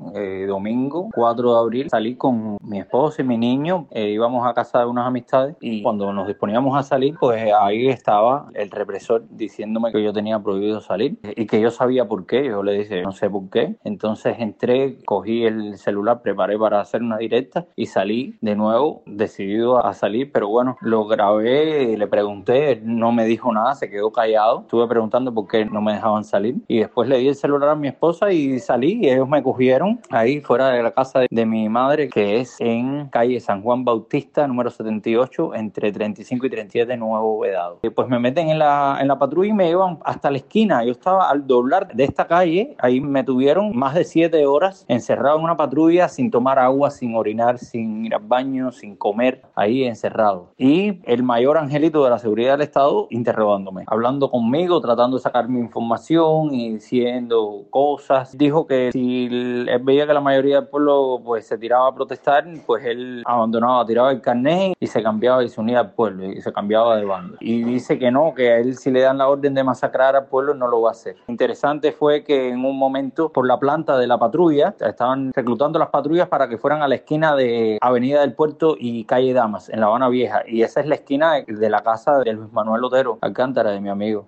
domingo 4 de abril, salí con mi esposa y mi niño, íbamos a casa de unas amistades y cuando nos disponíamos a salir, pues ahí estaba el represor diciéndome que yo tenía prohibido salir y que yo sabía por qué. Yo le dije, no sé por qué. Entonces entré, cogí el celular, preparé para hacer una directa y salí de nuevo, decidido a salir, pero bueno, lo grabé, le pregunté, él no me dijo nada, se quedó callado. Estuve preguntando por qué no me dejaban salir y después le di el celular a mi esposa y salí y ellos me cogieron ahí fuera de la casa de mi madre, que es en calle San Juan Bautista, número 78, entre 35 y 37, Nuevo Vedado. Pues me meten en la patrulla y me llevan hasta la esquina. Yo estaba al doblar de esta calle, ahí me tuvieron más de 7 horas encerrado en una patrulla sin tomar agua, sin orinar, sin ir al baño, sin comer, ahí encerrado. Y el mayor angelito de la seguridad del Estado interrogándome, hablando conmigo, tratando de sacarme información y diciendo cosas. Dijo que si él veía que la mayoría del pueblo pues se tiraba a protestar, pues él abandonaba, tiraba el carnet y se cambiaba y se unía al pueblo y se cambiaba de bando. Y dice que no, que a él si le dan la orden de masacrar al pueblo no lo va a hacer. Interesante fue que en un momento por la planta de la patrulla estaban reclutando las patrullas para que fueran a la esquina de Avenida del Puerto y Calle Damas en La Habana Vieja, y esa es la esquina de la casa de Luis Manuel Otero Alcántara, de mi amigo.